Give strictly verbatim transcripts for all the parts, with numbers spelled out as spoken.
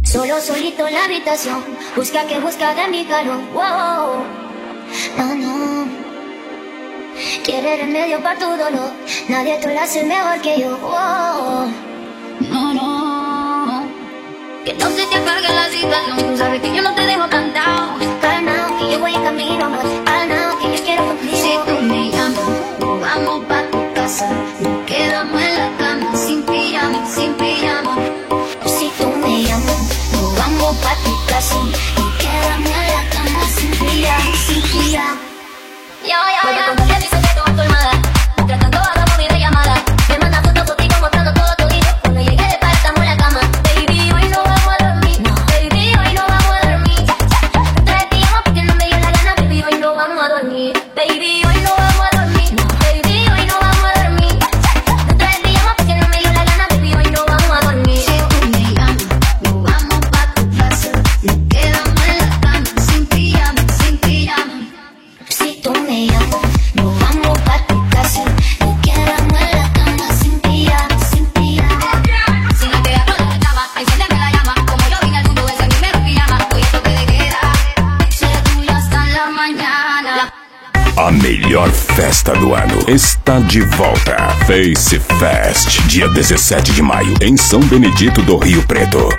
Solo solito en la habitación, busca que busca de mi calor. Wow, no, no. Quiere remedio para tu dolor, nadie te lo hace mejor que yo. Wow, no, no. Que no se te apague la situación, tú sabes que yo no te dejo cantado. Calma, que yo voy en camino, amor. Calma, que yo quiero contigo. Si tú me llamas, nos vamos pa' tu casa. Nos quedamos en la cama, sin pijama, sin pijama. Si tú me llamas, nos vamos pa' tu casa. Nos quedamos en la cama, sin pijama, sin pijama. Yo, yo, yo, contarle mis secretos a tu almohada. Mientras tanto hagamos videollamada. Me manda fotos contigo mostrando todo tu hijo. Cuando llegue de par estamos en la cama. Baby, hoy no vamos a dormir. No. Baby, hoy no vamos a dormir. Entonces te llamo porque no me dio la gana. Baby, hoy no vamos a dormir. Baby, hoy no vamos a dormir. No. Baby, hoy no vamos a dormir. Entonces te llamo porque no me dio la gana. Baby, hoy no vamos a dormir. Si tú me llamas, nos vamos pa' tu casa. Nos quedamos en la cama, sin pijama, sin pijama. Si tú me llamas, nos vamos pa' tu casa. Nos quedamos en la cama, sin pijama, sin pijama. Si no te agarro la cama, enciéndeme la llama. Como yo vine al mundo, ese es mi mero pijama. Hoy esto que te queda, será tuyo hasta la mañana. A melhor festa do ano está de volta. Face Fest, dia dezessete de maio, em São Benedito do Rio Preto.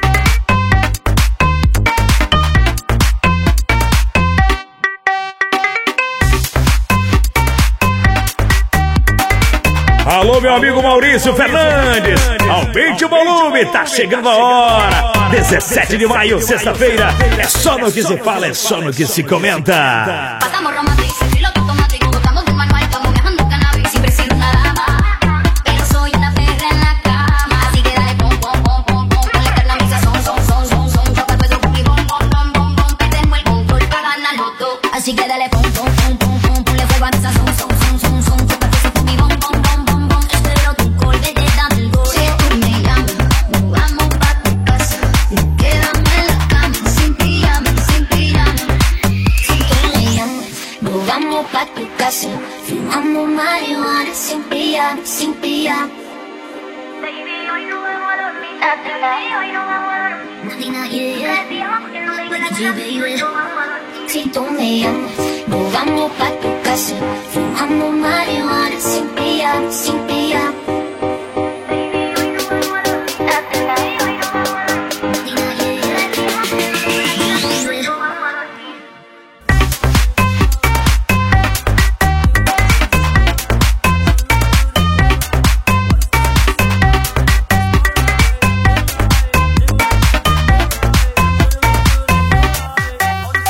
Alô, meu amigo Maurício Fernandes, aumente o volume, tá chegando a hora. dezessete de maio, sexta-feira, é só no que se fala, é só no que se comenta. Pasamos romántico, sin piloto automático, botamos del manual, estamos viajando en cannabis, siempre he sido una dama, pero soy una perra en la cama, así que dale pom pom pom pom pom, ponle carne a mi sazón, son son son son, choca el peso y bom bom bom bom bom, perdemos el control para ganarlo todo, así que dale pom pom pom pom pom, ponle fuego a mi sazón, son son son son, choca el peso y bom bom bom bom bom, espero tu gol, vete dame el gol. Si tú me llamas, nos vamos pa' tu casa, nos quedamos en la cama, sin pijama, sin pijama. Si tú me llamas, nos vamos pa' tu casa, fumamos marihuana, sin pijama, sin pijama. Baby, hoy no vamos a dormir. Baby, hoy no vamos a dormir. Nadina, yeah, yeah. Yeah, baby. Si tú me llamas, nos vamos pa' tu casa, fumamos marihuana, sin pijama, sin pijama. Baby, hoy no vamos a dormir. Baby, hoy no vamos a dormir. Nadina, yeah, yeah. Hoy no vamos a dormir.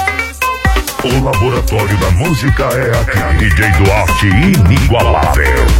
O laboratório da música é aqui. D J Duarte inigualável.